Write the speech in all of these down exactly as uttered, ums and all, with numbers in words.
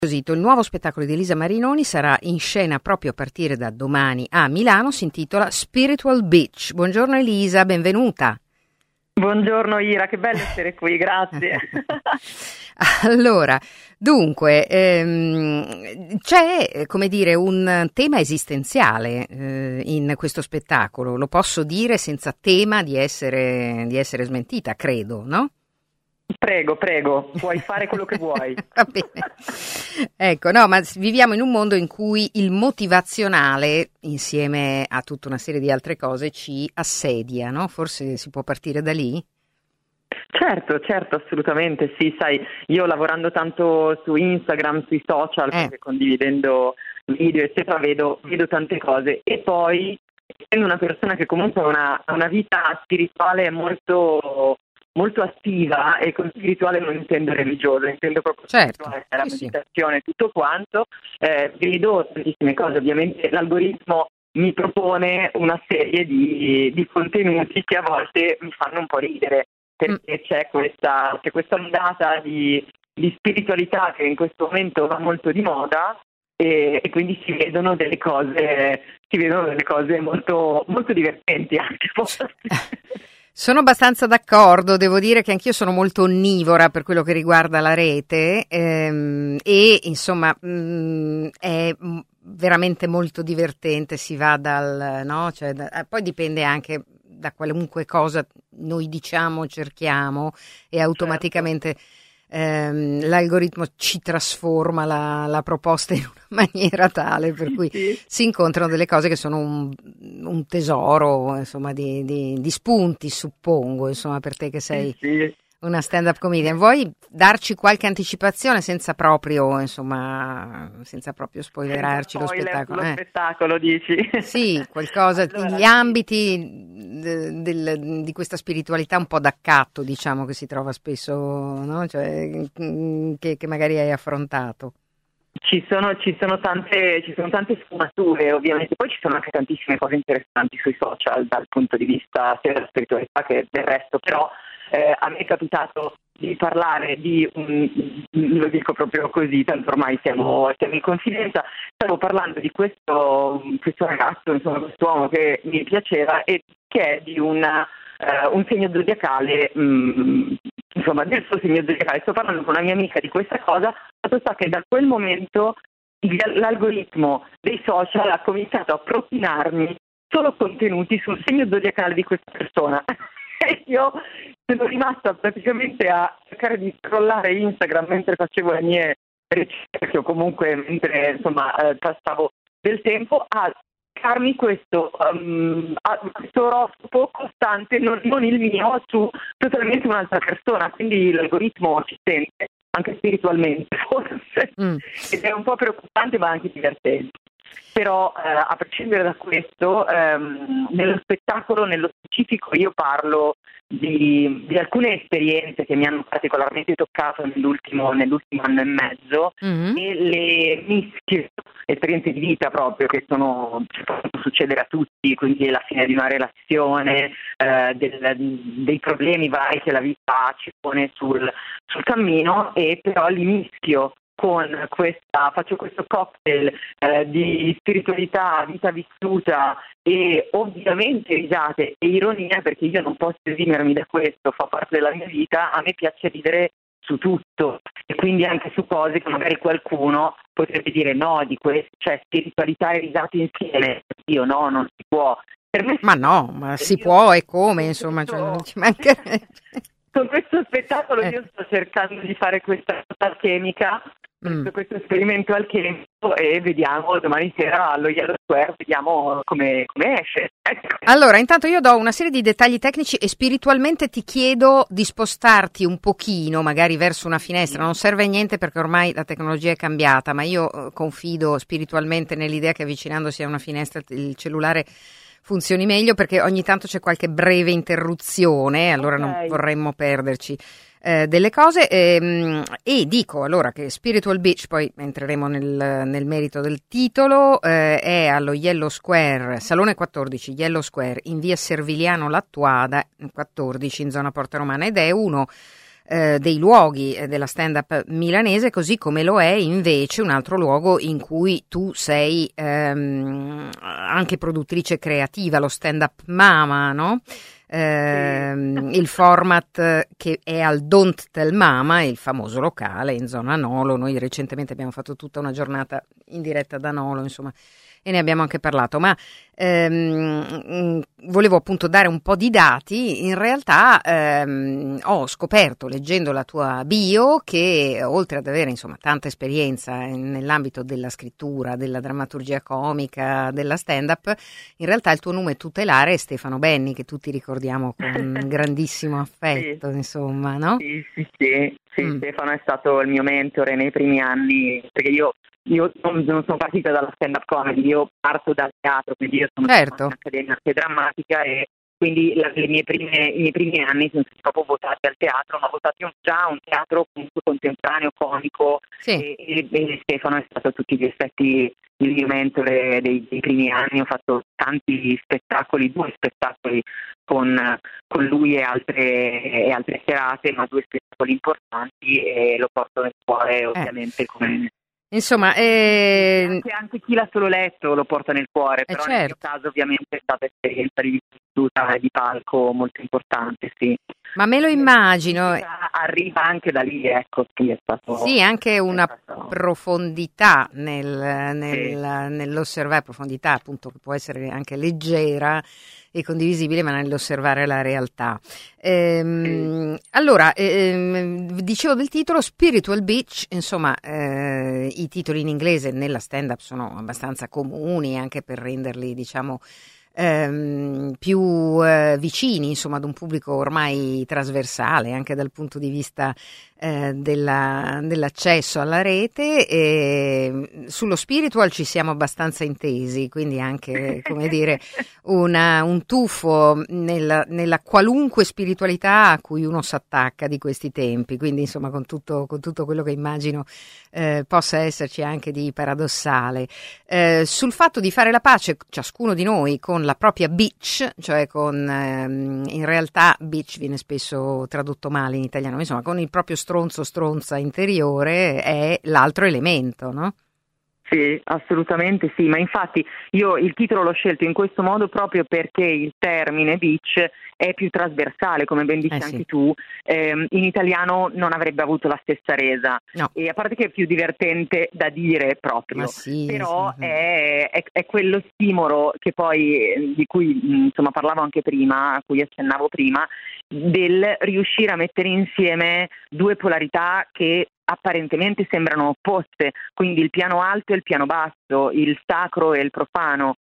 Il nuovo spettacolo di Elisa Marinoni sarà in scena proprio a partire da domani a Milano, si intitola Spiritual Beach. Buongiorno Elisa, benvenuta. Buongiorno Ira, che bello essere qui, grazie. Allora, dunque, ehm, c'è, come dire, un tema esistenziale eh, in questo spettacolo, lo posso dire senza tema di essere, di essere smentita, credo, no? Prego, prego, puoi fare quello che vuoi. Va bene. Ecco, no, ma viviamo in un mondo in cui il motivazionale, insieme a tutta una serie di altre cose, ci assedia, no? Forse si può partire da lì? Certo, certo, assolutamente, sì, sai, io lavorando tanto su Instagram, sui social, Eh. perché condividendo video, eccetera, vedo, vedo tante cose. E poi, essendo una persona che comunque ha una, una vita spirituale molto... molto attiva, e con spirituale non intendo religioso, intendo proprio Certo, spirituale, la sì, meditazione, sì. Tutto quanto, eh, vedo tantissime cose. Ovviamente l'algoritmo mi propone una serie di, di contenuti che a volte mi fanno un po' ridere, perché mm. c'è questa c'è questa ondata di, di spiritualità che in questo momento va molto di moda, e, e quindi si vedono delle cose si vedono delle cose molto molto divertenti anche. Sono abbastanza d'accordo, devo dire che anch'io sono molto onnivora per quello che riguarda la rete ehm, e insomma mh, è veramente molto divertente, si va dal, no? Cioè, da, poi dipende anche da qualunque cosa noi diciamo, cerchiamo e automaticamente... Certo. Ehm, l'algoritmo ci trasforma la, la proposta in una maniera tale per cui sì. si incontrano delle cose che sono un, un tesoro, insomma, di, di, di spunti, suppongo, insomma, per te che sei sì. una stand-up comedian. Vuoi darci qualche anticipazione senza proprio, insomma, senza proprio spoilerarci senza lo spettacolo? Lo eh. spettacolo, dici? Sì, qualcosa, allora, gli ambiti del, del, di questa spiritualità un po' d'accatto, diciamo, che si trova spesso, no? Cioè, che, che magari hai affrontato. Ci sono, ci sono tante, ci sono tante sfumature, ovviamente, poi ci sono anche tantissime cose interessanti sui social dal punto di vista sia della spiritualità che del resto, però eh, a me è capitato di parlare di un, lo dico proprio così, tanto ormai siamo, siamo in confidenza, stavo parlando di questo, questo ragazzo, insomma, quest'uomo che mi piaceva e che è di una, uh, un segno zodiacale, um, insomma, del suo segno zodiacale. Sto parlando con una mia amica di questa cosa, fatto sta che da quel momento l'algoritmo dei social ha cominciato a propinarmi solo contenuti sul segno zodiacale di questa persona. E io sono rimasta praticamente a cercare di scrollare Instagram mentre facevo le mie ricerche o comunque mentre insomma eh, passavo del tempo a cercarmi questo, um, questo oroscopo costante, non, non il mio, su totalmente un'altra persona. Quindi l'algoritmo ci sente anche spiritualmente forse mm. ed è un po' preoccupante ma anche divertente. Però eh, a prescindere da questo, ehm, nello spettacolo, nello specifico, io parlo di, di alcune esperienze che mi hanno particolarmente toccato nell'ultimo, nell'ultimo anno e mezzo mm-hmm. e le mischie, esperienze di vita proprio che sono, che possono succedere a tutti, quindi la fine di una relazione, eh, del, dei problemi vari che la vita ci pone sul, sul cammino, e però li mischio con questa, faccio questo cocktail eh, di spiritualità, vita vissuta e ovviamente risate e ironia, perché io non posso esimermi da questo, fa parte della mia vita. A me piace ridere su tutto e quindi anche su cose che magari qualcuno potrebbe dire no, di questo, cioè spiritualità e risate insieme. Io no, non si può. Per me ma no, ma si può e come, insomma, cioè, non ci mancherebbe. Con questo spettacolo eh. io sto cercando di fare questa alchemica, mm. questo esperimento alchemico, e vediamo domani sera allo Yellow Square, vediamo come, come esce. Ecco. Allora, intanto io do una serie di dettagli tecnici e spiritualmente ti chiedo di spostarti un pochino, magari verso una finestra. Non serve a niente perché ormai la tecnologia è cambiata, ma io eh, confido spiritualmente nell'idea che avvicinandosi a una finestra il cellulare funzioni meglio, perché ogni tanto c'è qualche breve interruzione, allora okay. non vorremmo perderci eh, delle cose ehm, e dico allora che Spiritual Beach, poi entreremo nel, nel merito del titolo, eh, è allo Yellow Square, Salone quattordici, Yellow Square, in via Serviliano Lattuada quattordici, in zona Porta Romana, ed è uno eh, dei luoghi eh, della stand-up milanese, così come lo è invece un altro luogo in cui tu sei ehm, anche produttrice creativa, lo Stand-up Mama, no? Eh, Sì. Il format che è al Don't Tell Mama, il famoso locale in zona Nolo. Noi recentemente abbiamo fatto tutta una giornata in diretta da Nolo, insomma, e ne abbiamo anche parlato, ma ehm, volevo appunto dare un po' di dati. In realtà ehm, ho scoperto, leggendo la tua bio, che oltre ad avere insomma tanta esperienza nell'ambito della scrittura, della drammaturgia comica, della stand-up, in realtà il tuo nome tutelare è Stefano Benni, che tutti ricordiamo con grandissimo affetto, Sì. insomma, no? Sì, sì, sì, sì, Mm. Stefano è stato il mio mentore nei primi anni, perché io Io non, non sono partita dalla stand-up comedy, io parto dal teatro, quindi io sono Certo. in accademia arte drammatica e quindi la, le mie prime, i miei primi anni sono stati proprio votati al teatro, ma votati un, già a un teatro comunque contemporaneo, comico, Sì. e, e, e Stefano è stato a tutti gli effetti il mio mentore dei, dei primi anni. Ho fatto tanti spettacoli, due spettacoli con, con lui e altre, e altre serate, ma due spettacoli importanti, e lo porto nel cuore ovviamente Eh. come... Insomma, eh, anche, anche chi l'ha solo letto lo porta nel cuore, eh però certo. nel mio caso ovviamente è stata esperienza di vissuta e di palco molto importante, sì. Ma me lo immagino. Arriva anche da lì, ecco, sì, è stato... Sì, anche una stato... profondità nel, nel, sì. nell'osservare, profondità appunto che può essere anche leggera e condivisibile, ma nell'osservare la realtà. Ehm, sì. Allora, ehm, dicevo del titolo Spiritual Bitch, insomma, eh, i titoli in inglese nella stand-up sono abbastanza comuni, anche per renderli, diciamo, ehm, più eh, vicini, insomma, ad un pubblico ormai trasversale, anche dal punto di vista eh, della, dell'accesso alla rete. E sullo spiritual ci siamo abbastanza intesi, quindi anche, come dire, una, un tuffo nella, nella qualunque spiritualità a cui uno si attacca di questi tempi, quindi insomma con tutto, con tutto quello che immagino eh, possa esserci anche di paradossale. Eh, sul fatto di fare la pace, ciascuno di noi, con la propria bitch, cioè con, ehm, in realtà bitch viene spesso tradotto male in italiano, insomma con il proprio stronzo stronza interiore, è l'altro elemento, no? Sì, assolutamente sì, ma infatti io il titolo l'ho scelto in questo modo proprio perché il termine bitch è più trasversale, come ben dici Eh sì. anche tu, ehm, in italiano non avrebbe avuto la stessa resa, No. e a parte che è più divertente da dire proprio, Ma sì, però sì. È, è, è quello stimolo che poi, di cui insomma parlavo anche prima, a cui accennavo prima, del riuscire a mettere insieme due polarità che apparentemente sembrano opposte, quindi il piano alto e il piano basso, il sacro e il profano,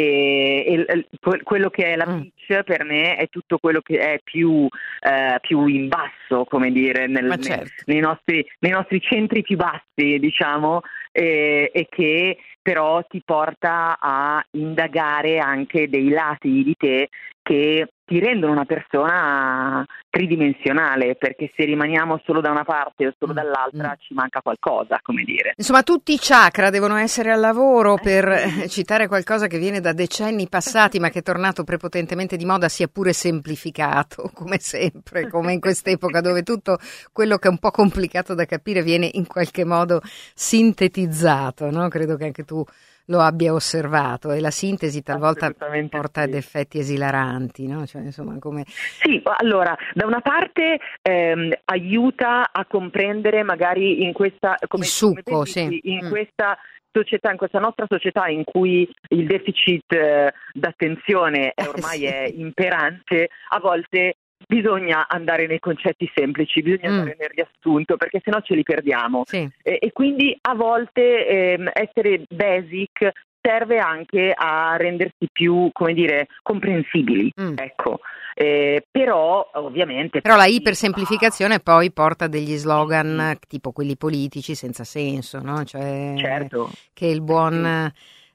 e, e, e quello che è la bitch per me è tutto quello che è più, eh, più in basso, come dire, nel, Ma certo. nei, nei, nostri, nei nostri centri più bassi, diciamo, e, e che però ti porta a indagare anche dei lati di te che ti rendono una persona tridimensionale, perché se rimaniamo solo da una parte o solo Mm, dall'altra mm. ci manca qualcosa, come dire. Insomma, tutti i chakra devono essere al lavoro, per Eh sì. citare qualcosa che viene da decenni passati ma che è tornato prepotentemente di moda, sia pure semplificato, come sempre, come in quest'epoca dove tutto quello che è un po' complicato da capire viene in qualche modo sintetizzato, no? Credo che anche tu lo abbia osservato, e la sintesi talvolta porta ad sì. effetti esilaranti, no? Cioè, insomma, come... Sì, allora, da una parte ehm, aiuta a comprendere magari in questa, come, il succo, come sì. dici, in Mm. questa società, in questa nostra società in cui il deficit eh, d'attenzione è ormai sì. è imperante, a volte bisogna andare nei concetti semplici, bisogna Mm. andare nel riassunto, perché sennò ce li perdiamo. Sì. E, e quindi a volte ehm, essere basic serve anche a rendersi più, come dire, comprensibili, Mm. ecco. Eh, però ovviamente... Però la poi, ipersemplificazione poi porta a degli slogan tipo quelli politici senza senso, no? Cioè certo. che il buon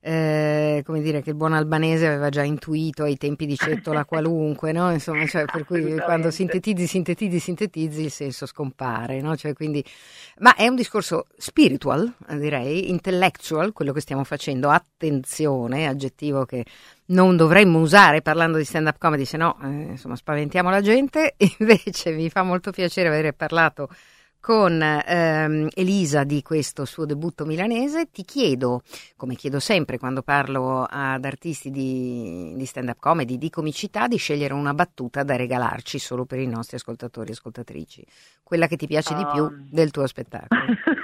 eh, come dire, che il buon albanese aveva già intuito ai tempi di Cettola qualunque, no? Insomma, cioè, per cui quando sintetizzi, sintetizzi, sintetizzi, il senso scompare, no? Cioè, quindi, ma è un discorso spiritual, direi, intellectual, quello che stiamo facendo. Attenzione, aggettivo che non dovremmo usare parlando di stand-up comedy, se no, eh, insomma, spaventiamo la gente. Invece mi fa molto piacere aver parlato con ehm, Elisa di questo suo debutto milanese. Ti chiedo, come chiedo sempre quando parlo ad artisti di, di stand-up comedy, di comicità, di scegliere una battuta da regalarci solo per i nostri ascoltatori e ascoltatrici. Quella che ti piace um... di più del tuo spettacolo.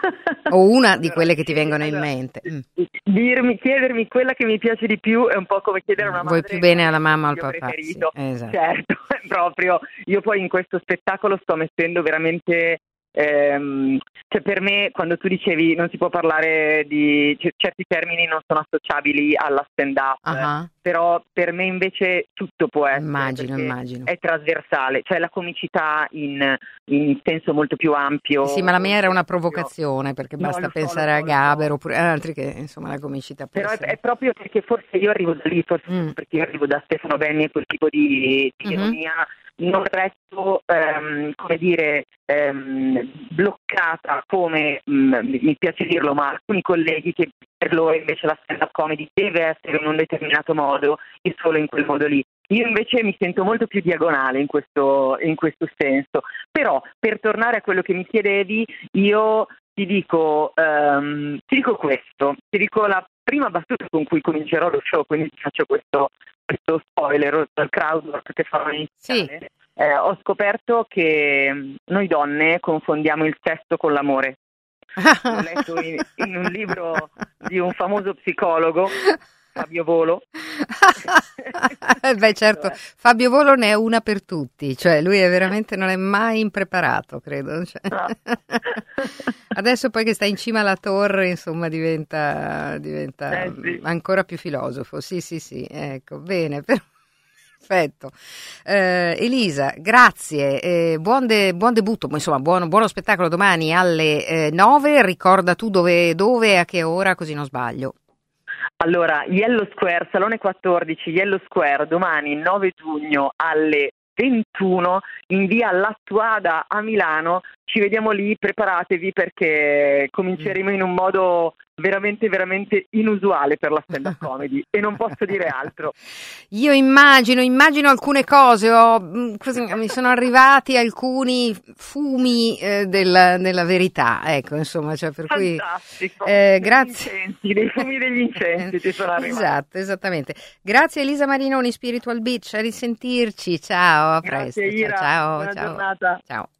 O una allora, di quelle che ti vengono allora, in mente. Mm. Dirmi, chiedermi quella che mi piace di più è un po' come chiedere a una madre. Vuoi più bene alla mamma o al papà? Sì, esatto. Certo, proprio. Io poi in questo spettacolo sto mettendo veramente... Ehm, cioè per me, quando tu dicevi non si può parlare di c- certi termini non sono associabili alla stand up, uh-huh. Però per me invece tutto può essere, immagino, immagino. È trasversale, cioè la comicità in, in senso molto più ampio. Sì, ma la mia era una provocazione, perché basta no, pensare so, a Gaber so. Oppure altri che insomma la comicità può però essere. È, è proprio perché forse io arrivo da lì, forse mm. perché io arrivo da Stefano Benni e quel tipo di, di mm-hmm. ironia. Non resto, ehm, come dire, ehm, bloccata come, mh, mi piace dirlo, ma alcuni colleghi che per loro invece la stand-up comedy deve essere in un determinato modo e solo in quel modo lì. Io invece mi sento molto più diagonale in questo, in questo senso. Però, per tornare a quello che mi chiedevi, io ti dico, um, ti dico questo, ti dico la prima battuta con cui comincerò lo show, quindi ti faccio questo questo spoiler dal crowdwork che farò iniziale. Sì. Eh, ho scoperto che noi donne confondiamo il sesso con l'amore. L'ho letto in, in un libro di un famoso psicologo, Fabio Volo. Beh, certo, Fabio Volo ne è una per tutti, cioè lui è veramente non è mai impreparato, credo. Cioè. No. Adesso poi che sta in cima alla torre, insomma, diventa, diventa eh, sì. ancora più filosofo. Sì, sì, sì, ecco, bene, perfetto. Eh, Elisa, grazie, eh, buon, de, buon debutto, insomma, buono, buono spettacolo domani alle eh, nove. Ricorda tu dove, dove e a che ora, così non sbaglio. Allora, Yellow Square, Salone quattordici, Yellow Square, domani nove giugno alle ventuno in via Lattuada a Milano. Ci vediamo lì, preparatevi perché cominceremo in un modo veramente veramente inusuale per la stand-up comedy e non posso dire altro. Io immagino, immagino alcune cose, ho, così, mi sono arrivati alcuni fumi eh, della, della verità, ecco, insomma, cioè per Fantastico. cui eh, grazie. Incensi, dei fumi degli incensi ti sono arrivati. Esatto, esattamente. Grazie Elisa Marinoni, Spiritual Beach, a risentirci, ciao, a presto. Grazie, Ira. Ciao, Buona ciao. giornata. Ciao.